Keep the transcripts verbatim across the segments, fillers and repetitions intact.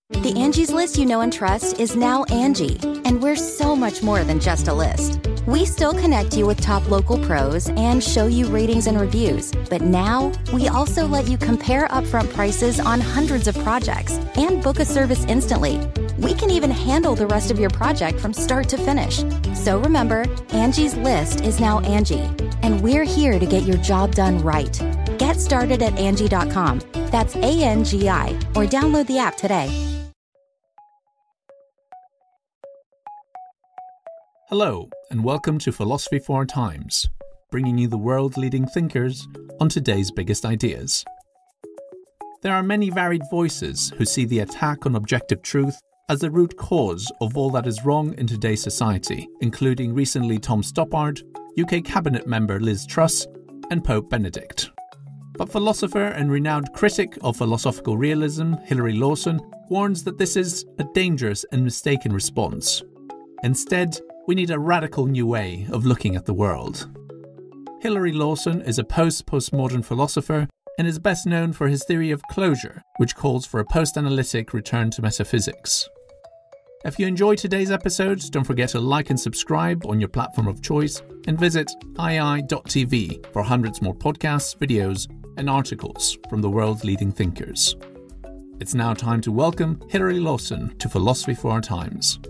The Angie's List you know and trust is now Angie, and we're so much more than just a list. We still connect you with top local pros and show you ratings and reviews, but now we also let you compare upfront prices on hundreds of projects and book a service instantly. We can even handle the rest of your project from start to finish. So remember, Angie's List is now Angie, and we're here to get your job done right. Get started at Angie dot com. That's A N G I, or download the app today. Hello, and welcome to Philosophy for Our Times, bringing you the world-leading thinkers on today's biggest ideas. There are many varied voices who see the attack on objective truth as the root cause of all that is wrong in today's society, including recently Tom Stoppard, U K Cabinet member Liz Truss, and Pope Benedict. But philosopher and renowned critic of philosophical realism, Hilary Lawson, warns that this is a dangerous and mistaken response. Instead, we need a radical new way of looking at the world. Hilary Lawson is a post-postmodern philosopher and is best known for his theory of closure, which calls for a post-analytic return to metaphysics. If you enjoyed today's episode, don't forget to like and subscribe on your platform of choice and visit i i dot t v for hundreds more podcasts, videos, and articles from the world's leading thinkers. It's now time to welcome Hilary Lawson to Philosophy for Our Times.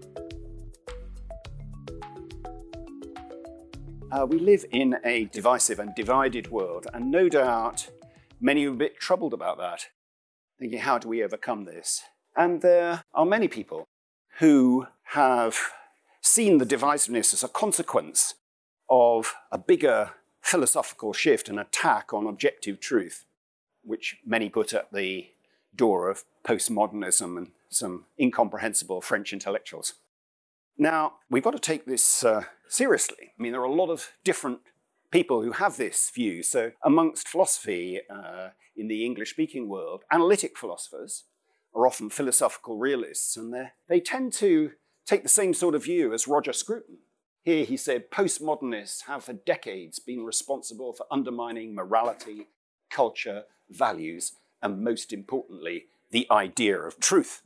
Uh, we live in a divisive and divided world, and no doubt many are a bit troubled about that, thinking, how do we overcome this? And there are many people who have seen the divisiveness as a consequence of a bigger philosophical shift and attack on objective truth, which many put at the door of postmodernism and some incomprehensible French intellectuals. Now, we've got to take this uh, seriously. I mean, there are a lot of different people who have this view. So amongst philosophy uh, in the English-speaking world, analytic philosophers are often philosophical realists, and they tend to take the same sort of view as Roger Scruton. Here he said, postmodernists have for decades been responsible for undermining morality, culture, values, and most importantly, the idea of truth.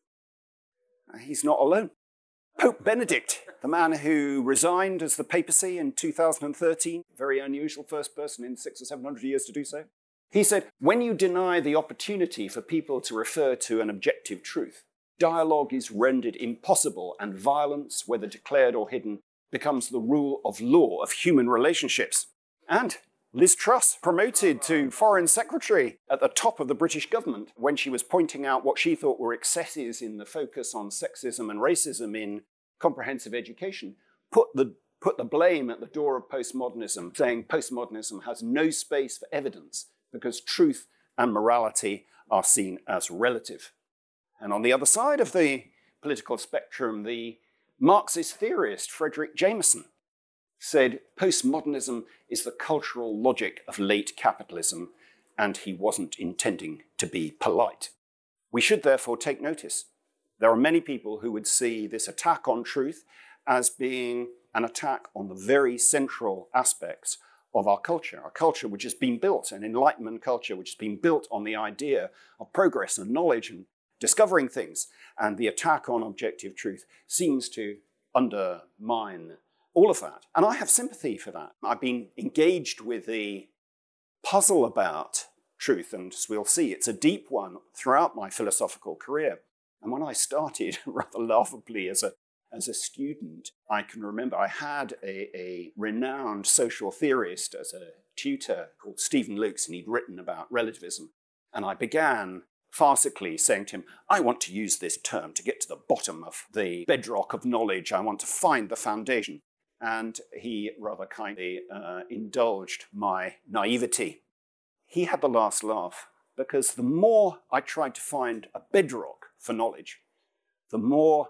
He's not alone. Pope Benedict, the man who resigned as the papacy in two thousand thirteen, very unusual first person in six or seven hundred years to do so, he said, when you deny the opportunity for people to refer to an objective truth, dialogue is rendered impossible and violence, whether declared or hidden, becomes the rule of law of human relationships. And Liz Truss, promoted to Foreign Secretary at the top of the British government, when she was pointing out what she thought were excesses in the focus on sexism and racism in comprehensive education, put the, put the blame at the door of postmodernism, saying postmodernism has no space for evidence because truth and morality are seen as relative. And on the other side of the political spectrum, the Marxist theorist Frederick Jameson said postmodernism is the cultural logic of late capitalism, and he wasn't intending to be polite. We should therefore take notice. There are many people who would see this attack on truth as being an attack on the very central aspects of our culture, our culture which has been built, an Enlightenment culture which has been built on the idea of progress and knowledge and discovering things, and the attack on objective truth seems to undermine all of that. And I have sympathy for that. I've been engaged with the puzzle about truth, and as we'll see, it's a deep one throughout my philosophical career. And when I started, rather laughably, as a, as a student, I can remember I had a, a renowned social theorist as a tutor called Stephen Lukes, and he'd written about relativism. And I began farcically saying to him, I want to use this term to get to the bottom of the bedrock of knowledge. I want to find the foundation. And he rather kindly uh, indulged my naivety. He had the last laugh, because the more I tried to find a bedrock for knowledge, the more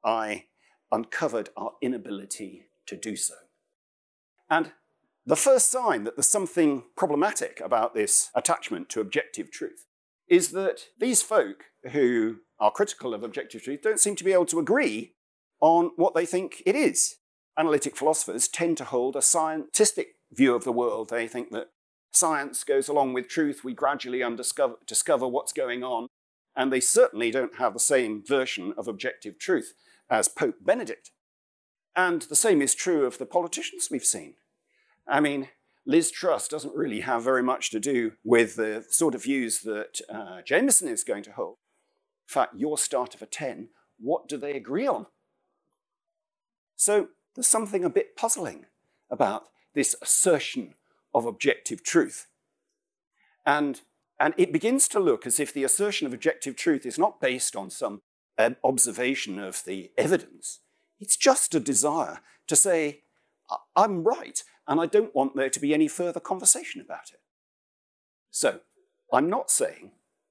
I uncovered our inability to do so. And the first sign that there's something problematic about this attachment to objective truth is that these folk who are critical of objective truth don't seem to be able to agree on what they think it is. Analytic philosophers tend to hold a scientistic view of the world. They think that science goes along with truth. We gradually undiscover, discover what's going on. And they certainly don't have the same version of objective truth as Pope Benedict. And the same is true of the politicians we've seen. I mean, Liz Truss doesn't really have very much to do with the sort of views that uh, Jameson is going to hold. In fact, your start of a ten, what do they agree on? So there's something a bit puzzling about this assertion of objective truth. And, and it begins to look as if the assertion of objective truth is not based on some uh, observation of the evidence. It's just a desire to say, I'm right, and I don't want there to be any further conversation about it. So I'm not saying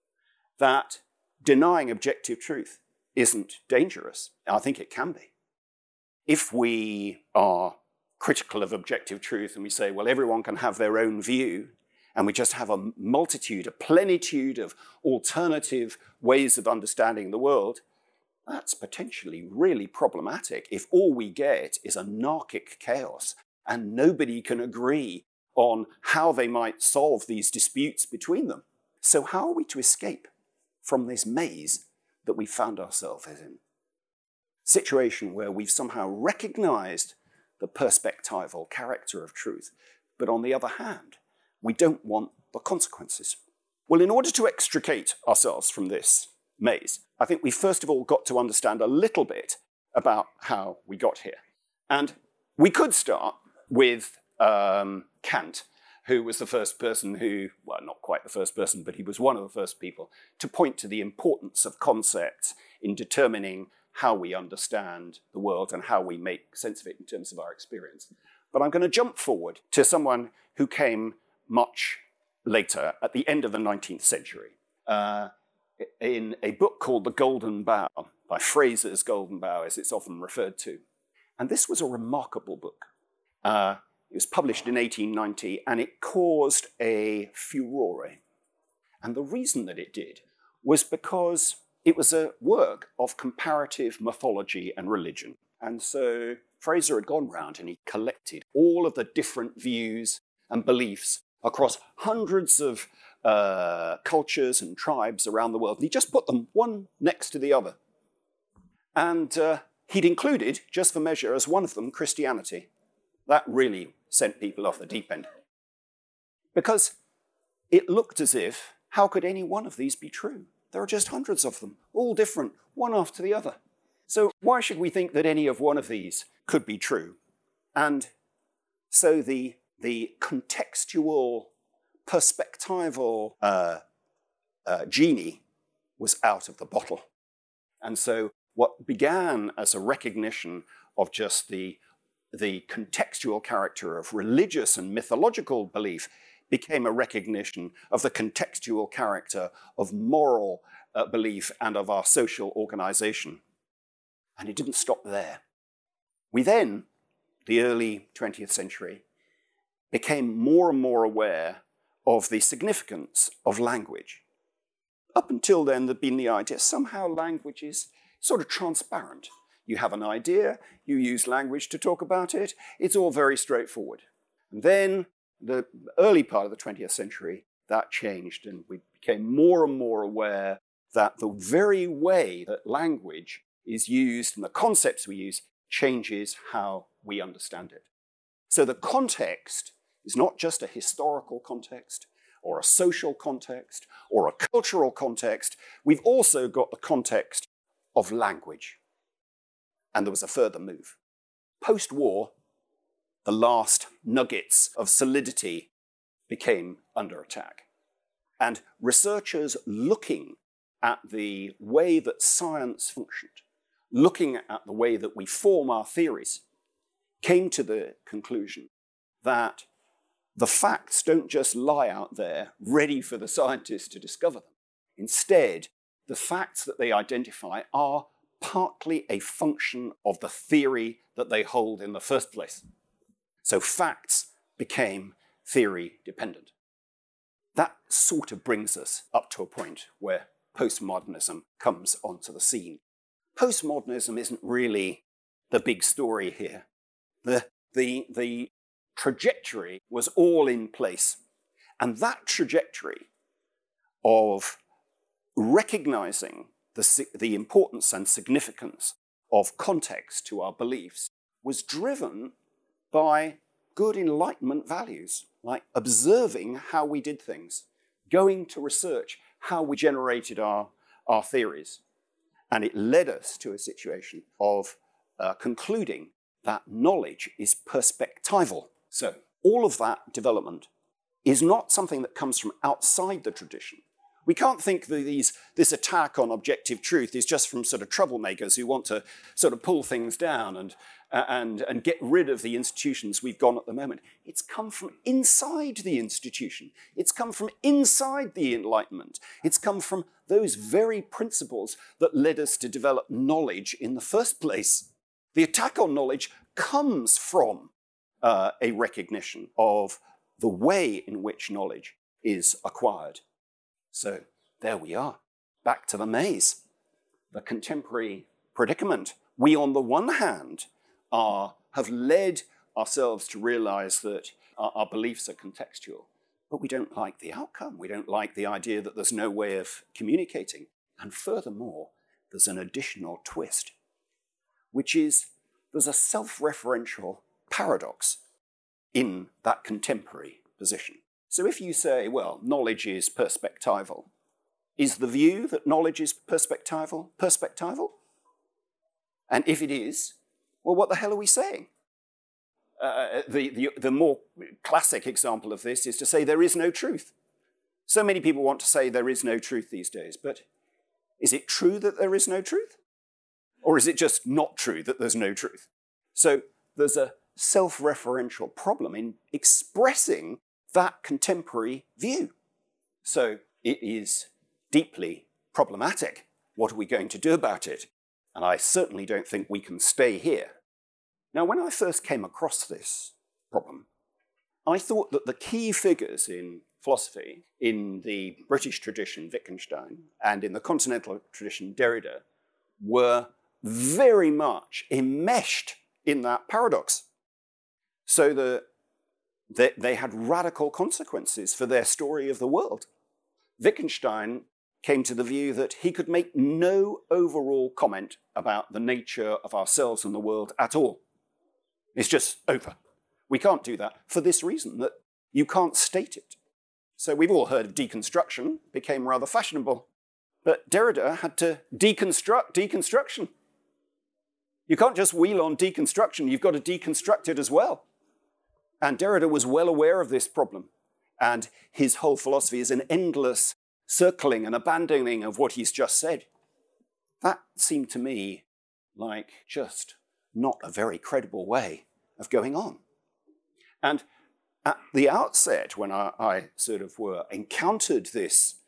that denying objective truth isn't dangerous. I think it can be. If we are critical of objective truth and we say, well, everyone can have their own view, and we just have a multitude, a plenitude of alternative ways of understanding the world, that's potentially really problematic if all we get is anarchic chaos and nobody can agree on how they might solve these disputes between them. So how are we to escape from this maze that we found ourselves in? Situation where we've somehow recognized the perspectival character of truth, but on the other hand, we don't want the consequences. Well, in order to extricate ourselves from this maze, I think we first of all got to understand a little bit about how we got here. And we could start with um, Kant, who was the first person who, well, not quite the first person, but he was one of the first people to point to the importance of concepts in determining how we understand the world and how we make sense of it in terms of our experience. But I'm going to jump forward to someone who came much later, at the end of the nineteenth century, uh, in a book called The Golden Bough, by Fraser's Golden Bough, as it's often referred to. And this was a remarkable book. Uh, it was published in eighteen ninety, and it caused a furore. And the reason that it did was because it was a work of comparative mythology and religion. And so Fraser had gone round and he collected all of the different views and beliefs across hundreds of uh, cultures and tribes around the world. And he just put them one next to the other. And uh, he'd included, just for measure, as one of them, Christianity. That really sent people off the deep end. Because it looked as if, how could any one of these be true? There are just hundreds of them, all different, one after the other. So why should we think that any of one of these could be true? And so the, the contextual, perspectival uh, uh, genie was out of the bottle. And so what began as a recognition of just the, the contextual character of religious and mythological belief became a recognition of the contextual character of moral uh, belief and of our social organization. And it didn't stop there. We then, the early twentieth century, became more and more aware of the significance of language. Up until then, there'd been the idea somehow language is sort of transparent. You have an idea, you use language to talk about it, it's all very straightforward. And then, the early part of the twentieth century, that changed, and we became more and more aware that the very way that language is used and the concepts we use changes how we understand it. So the context is not just a historical context or a social context or a cultural context. We've also got the context of language. And there was a further move. Post-war, the last nuggets of solidity became under attack. And researchers looking at the way that science functioned, looking at the way that we form our theories, came to the conclusion that the facts don't just lie out there ready for the scientists to discover them. Instead, the facts that they identify are partly a function of the theory that they hold in the first place. So facts became theory dependent. That sort of brings us up to a point where postmodernism comes onto the scene. Postmodernism isn't really the big story here. The, the, the trajectory was all in place. And that trajectory of recognizing the, the importance and significance of context to our beliefs was driven by good Enlightenment values, like observing how we did things, going to research how we generated our, our theories. And it led us to a situation of uh, concluding that knowledge is perspectival. So all of that development is not something that comes from outside the tradition. We can't think that these, this attack on objective truth is just from sort of troublemakers who want to sort of pull things down and, uh, and, and get rid of the institutions we've got at the moment. It's come from inside the institution. It's come from inside the Enlightenment. It's come from those very principles that led us to develop knowledge in the first place. The attack on knowledge comes from uh, a recognition of the way in which knowledge is acquired. So there we are, back to the maze, the contemporary predicament. We, on the one hand, are, have led ourselves to realize that our, our beliefs are contextual, but we don't like the outcome. We don't like the idea that there's no way of communicating. And furthermore, there's an additional twist, which is there's a self-referential paradox in that contemporary position. So if you say, well, knowledge is perspectival, is the view that knowledge is perspectival perspectival? And if it is, well, what the hell are we saying? Uh, the, the, the more classic example of this is to say there is no truth. So many people want to say there is no truth these days, but is it true that there is no truth? Or is it just not true that there's no truth? So there's a self-referential problem in expressing that contemporary view. So it is deeply problematic. What are we going to do about it? And I certainly don't think we can stay here. Now, when I first came across this problem, I thought that the key figures in philosophy, in the British tradition, Wittgenstein, and in the continental tradition, Derrida, were very much enmeshed in that paradox. So the They, they had radical consequences for their story of the world. Wittgenstein came to the view that he could make no overall comment about the nature of ourselves and the world at all. It's just over. We can't do that for this reason, that you can't state it. So we've all heard of deconstruction, became rather fashionable. But Derrida had to deconstruct deconstruction. You can't just wheel on deconstruction, you've got to deconstruct it as well. And Derrida was well aware of this problem. And his whole philosophy is an endless circling and abandoning of what he's just said. That seemed to me like just not a very credible way of going on. And at the outset, when I, I sort of were encountered this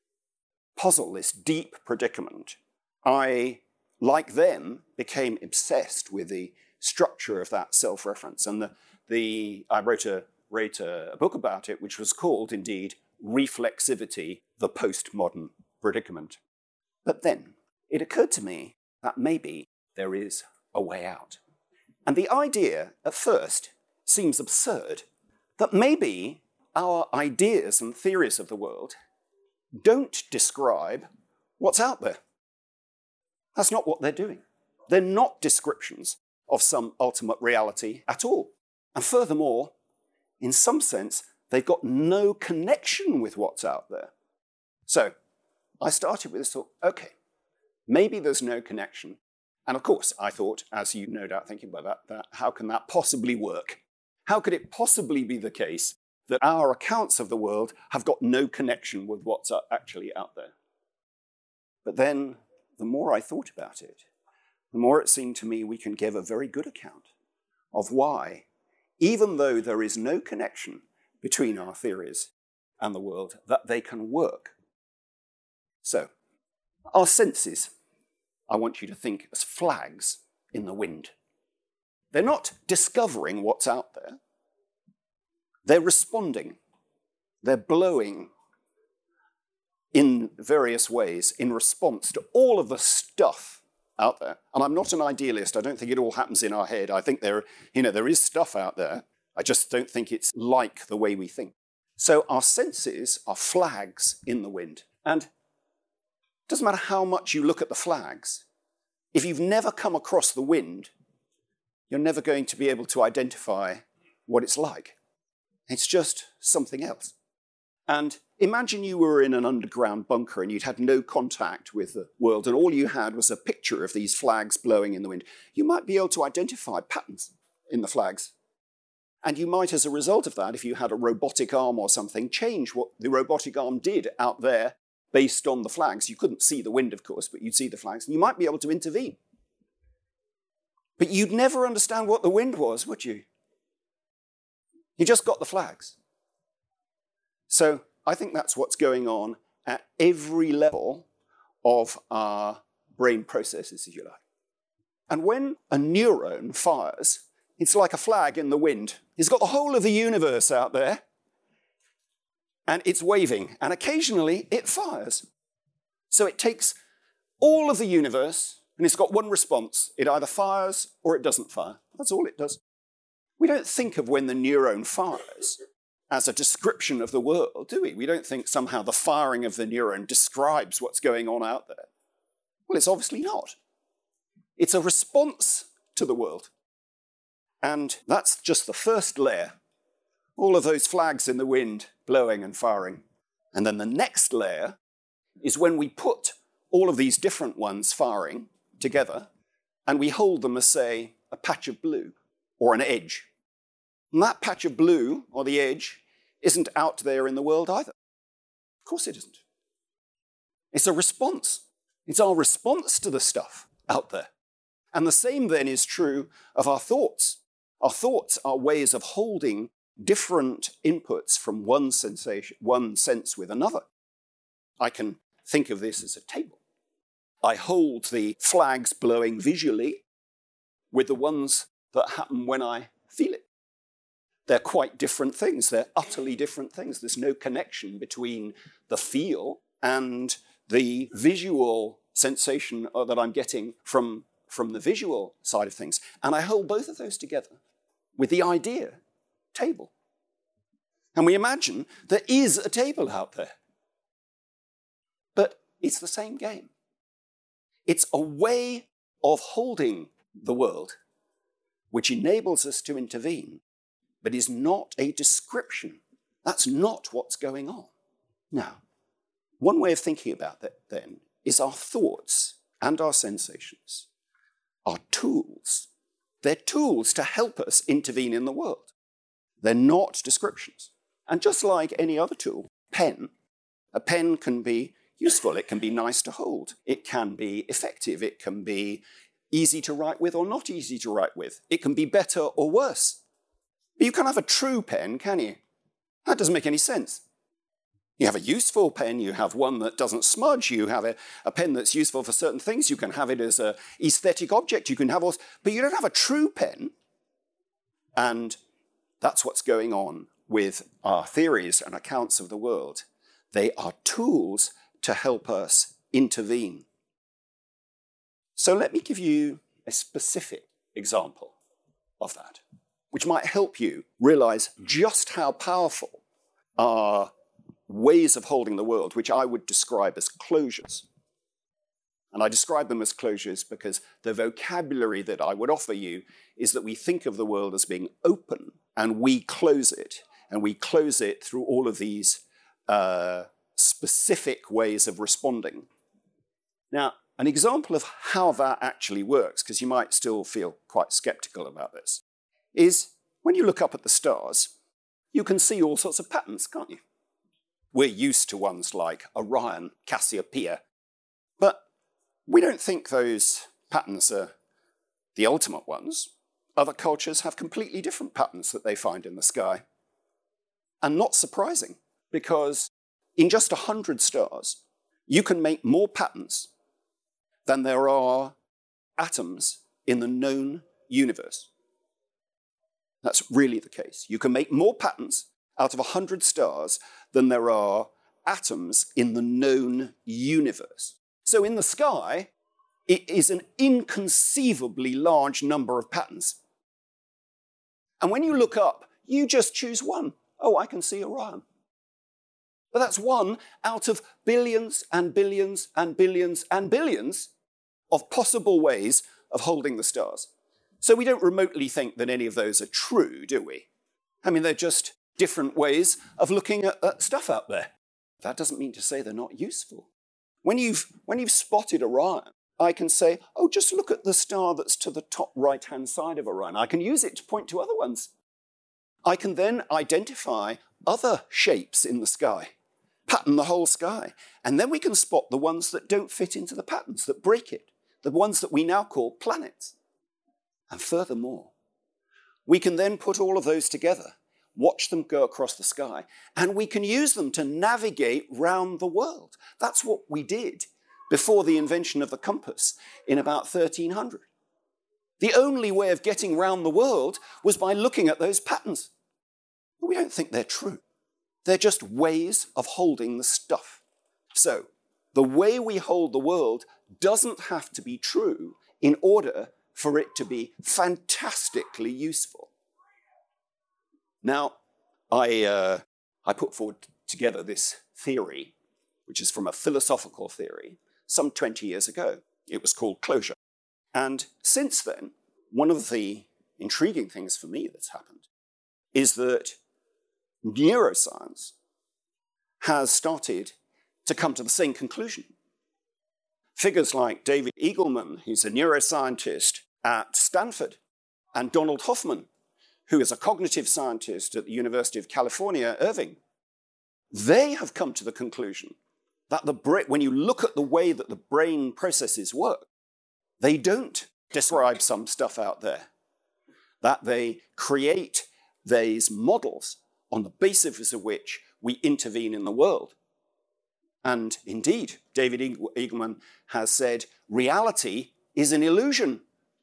puzzle, this deep predicament, I, like them, became obsessed with the structure of that self-reference. And the The, I wrote, a, wrote a, a book about it, which was called, indeed, Reflexivity, the Postmodern Predicament. But then it occurred to me that maybe there is a way out. And the idea, at first, seems absurd, that maybe our ideas and theories of the world don't describe what's out there. That's not what they're doing. They're not descriptions of some ultimate reality at all. And furthermore, in some sense, they've got no connection with what's out there. So I started with this thought, okay, maybe there's no connection. And of course, I thought, as you no doubt thinking about that, that how can that possibly work? How could it possibly be the case that our accounts of the world have got no connection with what's actually out there? But then, the more I thought about it, the more it seemed to me we can give a very good account of why, even though there is no connection between our theories and the world, that they can work. So, our senses, I want you to think as flags in the wind. They're not discovering what's out there. They're responding. They're blowing in various ways in response to all of the stuff out there. And I'm not an idealist. I don't think it all happens in our head. I think there, you know, there is stuff out there. I just don't think it's like the way we think. So our senses are flags in the wind. And doesn't matter how much you look at the flags, if you've never come across the wind, you're never going to be able to identify what it's like. It's just something else. And imagine you were in an underground bunker and you'd had no contact with the world and all you had was a picture of these flags blowing in the wind. You might be able to identify patterns in the flags. And you might, as a result of that, if you had a robotic arm or something, change what the robotic arm did out there based on the flags. You couldn't see the wind, of course, but you'd see the flags, and you might be able to intervene. But you'd never understand what the wind was, would you? You just got the flags. So I think that's what's going on at every level of our brain processes, if you like. And when a neuron fires, it's like a flag in the wind. It's got the whole of the universe out there, and it's waving, and occasionally it fires. So it takes all of the universe, and it's got one response. It either fires or it doesn't fire. That's all it does. We don't think of when the neuron fires as a description of the world, do we? We don't think somehow the firing of the neuron describes what's going on out there. Well, it's obviously not. It's a response to the world. And that's just the first layer. All of those flags in the wind blowing and firing. And then the next layer is when we put all of these different ones firing together and we hold them as, say, a patch of blue or an edge. And that patch of blue, or the edge, isn't out there in the world either. Of course it isn't. It's a response. It's our response to the stuff out there. And the same then is true of our thoughts. Our thoughts are ways of holding different inputs from one sensation, one sense with another. I can think of this as a table. I hold the flags blowing visually with the ones that happen when I feel it. They're quite different things. They're utterly different things. There's no connection between the feel and the visual sensation that I'm getting from, from the visual side of things. And I hold both of those together with the idea, table. And we imagine there is a table out there. But it's the same game. It's a way of holding the world which enables us to intervene, but is not a description. That's not what's going on. Now, one way of thinking about that then is our thoughts and our sensations are tools. They're tools to help us intervene in the world. They're not descriptions. And just like any other tool, pen, a pen can be useful. It can be nice to hold. It can be effective. It can be easy to write with or not easy to write with. It can be better or worse. But you can't have a true pen, can you? That doesn't make any sense. You have a useful pen, you have one that doesn't smudge, you have a, a pen that's useful for certain things, you can have it as an aesthetic object, you can have all, but you don't have a true pen. And that's what's going on with our theories and accounts of the world. They are tools to help us intervene. So let me give you a specific example of that, which might help you realize just how powerful our ways of holding the world, which I would describe as closures. And I describe them as closures because the vocabulary that I would offer you is that we think of the world as being open and we close it. And we close it through all of these uh, specific ways of responding. Now, an example of how that actually works, because you might still feel quite skeptical about this, is when you look up at the stars, you can see all sorts of patterns, can't you? We're used to ones like Orion, Cassiopeia, but we don't think those patterns are the ultimate ones. Other cultures have completely different patterns that they find in the sky. And not surprising, because in just one hundred stars, you can make more patterns than there are atoms in the known universe. That's really the case. You can make more patterns out of one hundred stars than there are atoms in the known universe. So in the sky, it is an inconceivably large number of patterns. And when you look up, you just choose one. Oh, I can see Orion. But that's one out of billions and billions and billions and billions of possible ways of holding the stars. So we don't remotely think that any of those are true, do we? I mean, they're just different ways of looking at, at stuff out there. That doesn't mean to say they're not useful. When you've, when you've spotted Orion, I can say, oh, just look at the star that's to the top right-hand side of Orion. I can use it to point to other ones. I can then identify other shapes in the sky, pattern the whole sky, and then we can spot the ones that don't fit into the patterns, that break it, the ones that we now call planets. And furthermore, we can then put all of those together, watch them go across the sky, and we can use them to navigate round the world. That's what we did before the invention of the compass in about thirteen hundred. The only way of getting round the world was by looking at those patterns. But we don't think they're true. They're just ways of holding the stuff. So, the way we hold the world doesn't have to be true in order for it to be fantastically useful. Now, I, uh, I put forward together this theory, which is from a philosophical theory, some twenty years ago. It was called closure. And since then, one of the intriguing things for me that's happened is that neuroscience has started to come to the same conclusion. Figures like David Eagleman, who's a neuroscientist at Stanford, and Donald Hoffman, who is a cognitive scientist at the University of California, Irvine, they have come to the conclusion that the bra- when you look at the way that the brain processes work, they don't describe some stuff out there, that they create these models on the basis of which we intervene in the world. And indeed, David Eagleman has said, reality is an illusion.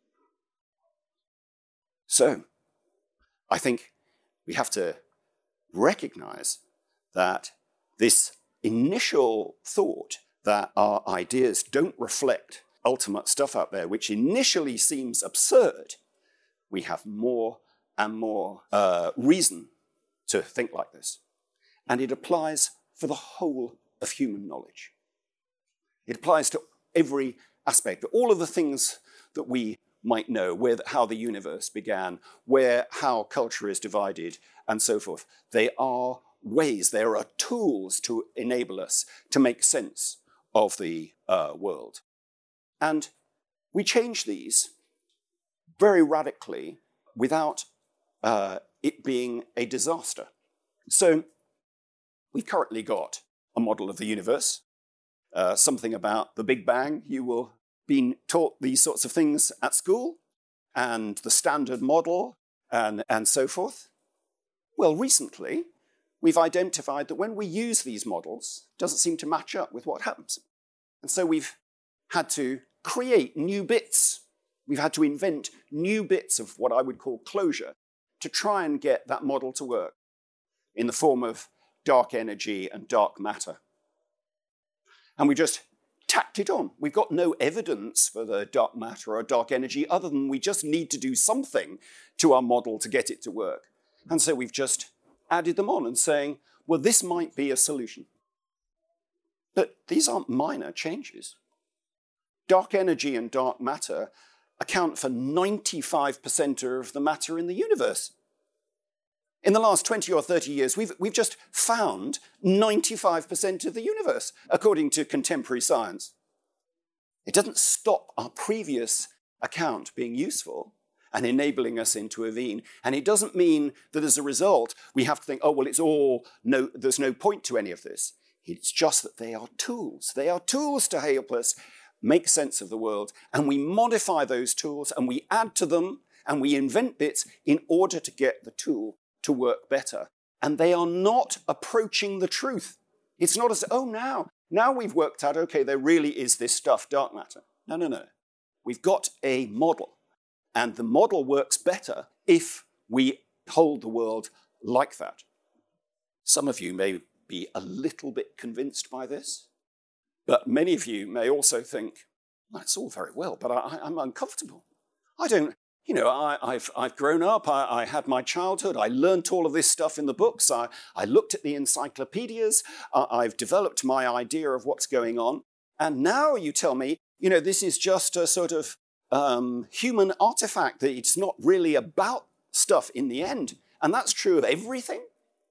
So, I think we have to recognize that this initial thought that our ideas don't reflect ultimate stuff out there, which initially seems absurd, we have more and more uh, reason to think like this. And it applies for the whole of human knowledge. It applies to every aspect, all of the things that we might know, where, how the universe began, where, how culture is divided, and so forth. They are ways, there are tools to enable us to make sense of the uh, world. And we change these very radically without uh, it being a disaster. So we've currently got a model of the universe, uh, something about the Big Bang. You will have been taught these sorts of things at school, and the Standard Model, and, and so forth. Well, recently, we've identified that when we use these models, it doesn't seem to match up with what happens. And so we've had to create new bits. We've had to invent new bits of what I would call closure to try and get that model to work in the form of dark energy and dark matter. And we just tacked it on. We've got no evidence for the dark matter or dark energy other than we just need to do something to our model to get it to work. And so we've just added them on and saying, well, this might be a solution. But these aren't minor changes. Dark energy and dark matter account for ninety-five percent of the matter in the universe. In the last twenty or thirty years, we've, we've just found ninety-five percent of the universe, according to contemporary science. It doesn't stop our previous account being useful and enabling us into intervene. And it doesn't mean that as a result, we have to think, oh, well, it's all, no, there's no point to any of this. It's just that they are tools. They are tools to help us make sense of the world. And we modify those tools and we add to them and we invent bits in order to get the tool to work better. And they are not approaching the truth. It's not as, oh, now, now we've worked out, okay, there really is this stuff, dark matter. No, no, no. We've got a model. And the model works better if we hold the world like that. Some of you may be a little bit convinced by this, but many of you may also think, well, it's all very well, but I, I'm uncomfortable. I don't, you know, I, I've, I've grown up, I, I had my childhood, I learnt all of this stuff in the books, I, I looked at the encyclopedias, uh, I've developed my idea of what's going on, and now you tell me, you know, this is just a sort of um, human artifact, that it's not really about stuff in the end. And that's true of everything.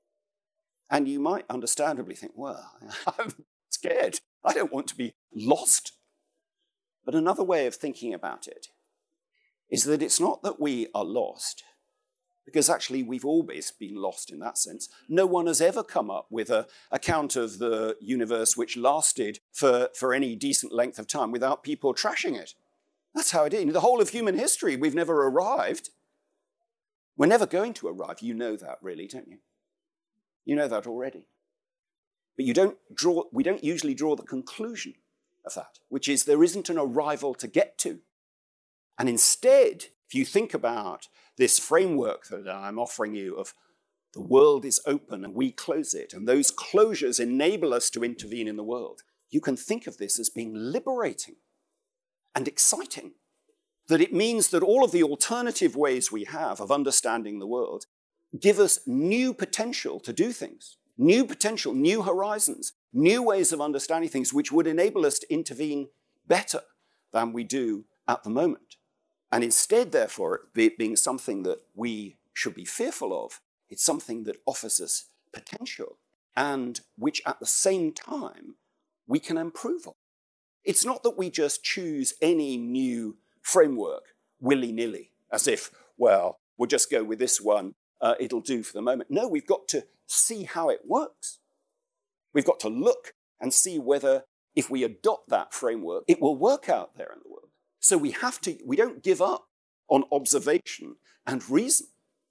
And you might understandably think, well, I'm scared. I don't want to be lost. But another way of thinking about it is that it's not that we are lost, because actually we've always been lost in that sense. No one has ever come up with an account of the universe which lasted for, for any decent length of time without people trashing it. That's how it is. In the whole of human history, we've never arrived. We're never going to arrive. You know that, really, don't you? You know that already. But you don't draw, we don't usually draw the conclusion of that, which is there isn't an arrival to get to. And instead, if you think about this framework that I'm offering you of the world is open and we close it, and those closures enable us to intervene in the world, you can think of this as being liberating and exciting. That it means that all of the alternative ways we have of understanding the world give us new potential to do things, new potential, new horizons, new ways of understanding things which would enable us to intervene better than we do at the moment. And instead, therefore, it being something that we should be fearful of, it's something that offers us potential and which at the same time we can improve on. It's not that we just choose any new framework willy-nilly, as if, well, we'll just go with this one, uh, it'll do for the moment. No, we've got to see how it works. We've got to look and see whether, if we adopt that framework, it will work out there in the world. So we have to, we don't give up on observation and reason.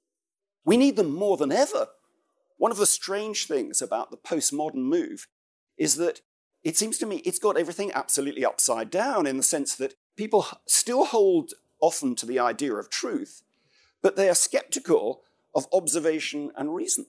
We need them more than ever. One of the strange things about the postmodern move is that it seems to me it's got everything absolutely upside down, in the sense that people still hold often to the idea of truth, but they are skeptical of observation and reason.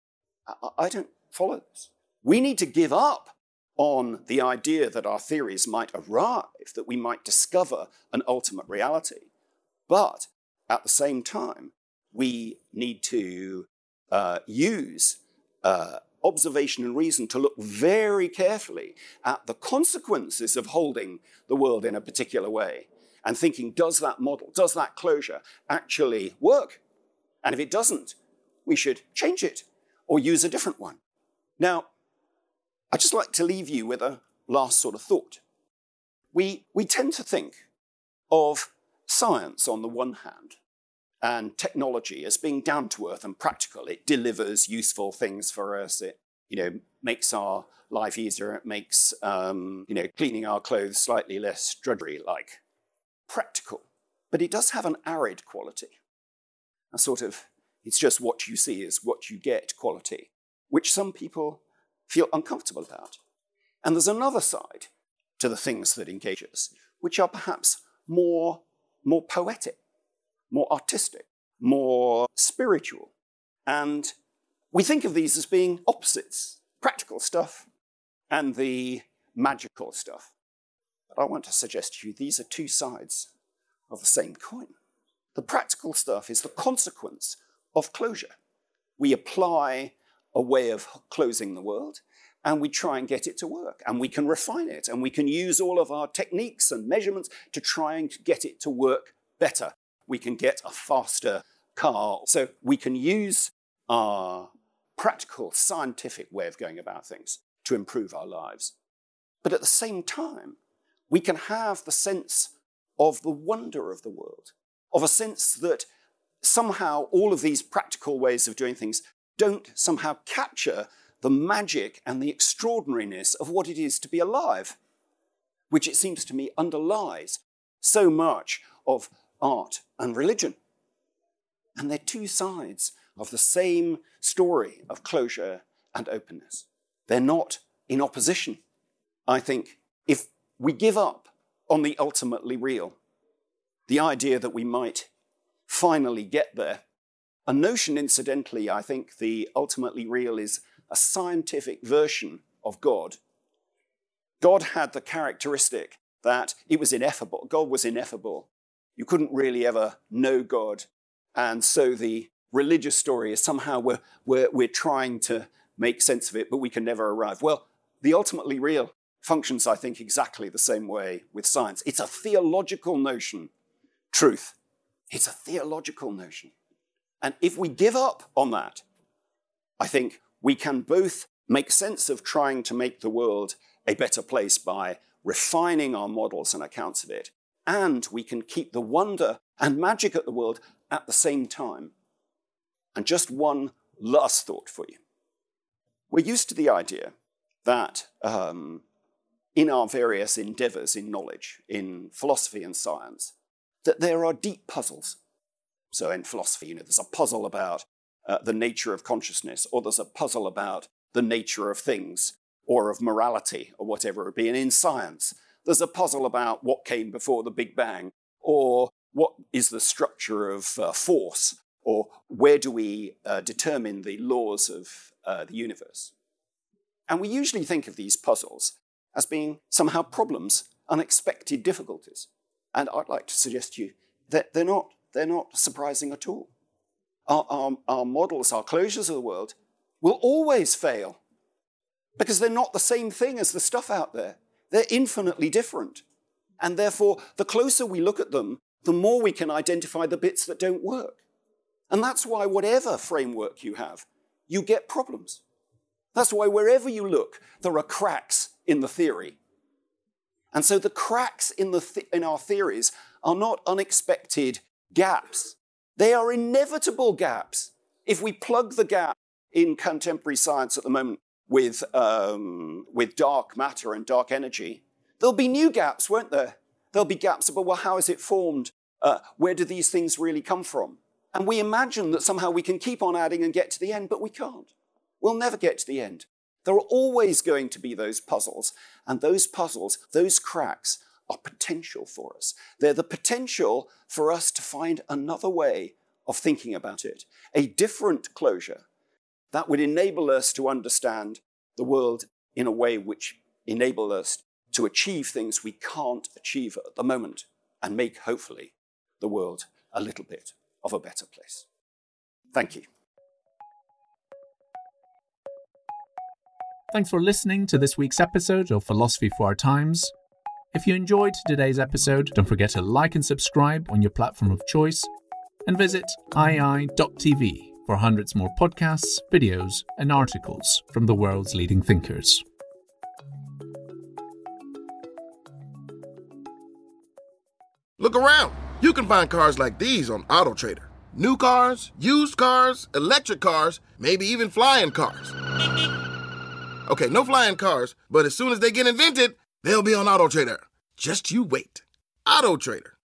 I, I don't follow this. We need to give up on the idea that our theories might arrive, that we might discover an ultimate reality. But at the same time, we need to uh, use uh, observation and reason to look very carefully at the consequences of holding the world in a particular way and thinking, does that model, does that closure actually work? And if it doesn't, we should change it or use a different one. Now, I'd just like to leave you with a last sort of thought. We, we tend to think of science on the one hand and technology as being down to earth and practical. It delivers useful things for us. It, you know, makes our life easier. It makes, um, you know, cleaning our clothes slightly less drudgery-like. Practical. But it does have an arid quality. A sort of, it's just what you see is what you get quality, which some people feel uncomfortable about. And there's another side to the things that engage us, which are perhaps more, more poetic, more artistic, more spiritual. And we think of these as being opposites, practical stuff and the magical stuff. But I want to suggest to you these are two sides of the same coin. The practical stuff is the consequence of closure. We apply a way of closing the world, and we try and get it to work, and we can refine it, and we can use all of our techniques and measurements to try and get it to work better. We can get a faster car. So we can use our practical, scientific way of going about things to improve our lives. But at the same time, we can have the sense of the wonder of the world, of a sense that somehow all of these practical ways of doing things don't somehow capture the magic and the extraordinariness of what it is to be alive, which it seems to me underlies so much of art and religion. And they're two sides of the same story of closure and openness. They're not in opposition. I think if we give up on the ultimately real, the idea that we might finally get there, a notion, incidentally, I think the ultimately real is a scientific version of God. God had the characteristic that it was ineffable. God was ineffable. You couldn't really ever know God. And so the religious story is somehow we're, we're, we're trying to make sense of it, but we can never arrive. Well, the ultimately real functions, I think, exactly the same way with science. It's a theological notion, truth. It's a theological notion. And if we give up on that, I think we can both make sense of trying to make the world a better place by refining our models and accounts of it, and we can keep the wonder and magic at the world at the same time. And just one last thought for you. We're used to the idea that um, in our various endeavors in knowledge, in philosophy and science, that there are deep puzzles. So in philosophy, you know, there's a puzzle about uh, the nature of consciousness, or there's a puzzle about the nature of things, or of morality, or whatever it be. And in science, there's a puzzle about what came before the Big Bang, or what is the structure of uh, force, or where do we uh, determine the laws of uh, the universe. And we usually think of these puzzles as being somehow problems, unexpected difficulties. And I'd like to suggest to you that they're not, they're not surprising at all. Our, our, our models, our closures of the world, will always fail because they're not the same thing as the stuff out there. They're infinitely different. And therefore, the closer we look at them, the more we can identify the bits that don't work. And that's why whatever framework you have, you get problems. That's why wherever you look, there are cracks in the theory. And so the cracks in, the th- in our theories are not unexpected gaps. They are inevitable gaps. If we plug the gap in contemporary science at the moment with, um, with dark matter and dark energy, there'll be new gaps, won't there? There'll be gaps about, well, how is it formed? Uh, where do these things really come from? And we imagine that somehow we can keep on adding and get to the end, but we can't. We'll never get to the end. There are always going to be those puzzles, and those puzzles, those cracks, are potential for us. They're the potential for us to find another way of thinking about it, a different closure that would enable us to understand the world in a way which enable us to achieve things we can't achieve at the moment and make, hopefully, the world a little bit of a better place. Thank you. Thanks for listening to this week's episode of Philosophy for Our Times. If you enjoyed today's episode, don't forget to like and subscribe on your platform of choice, and visit i i dot t v for hundreds more podcasts, videos, and articles from the world's leading thinkers. Look around. You can find cars like these on AutoTrader. New cars, used cars, electric cars, maybe even flying cars. Okay, no flying cars, but as soon as they get invented, they'll be on AutoTrader. Just you wait. AutoTrader.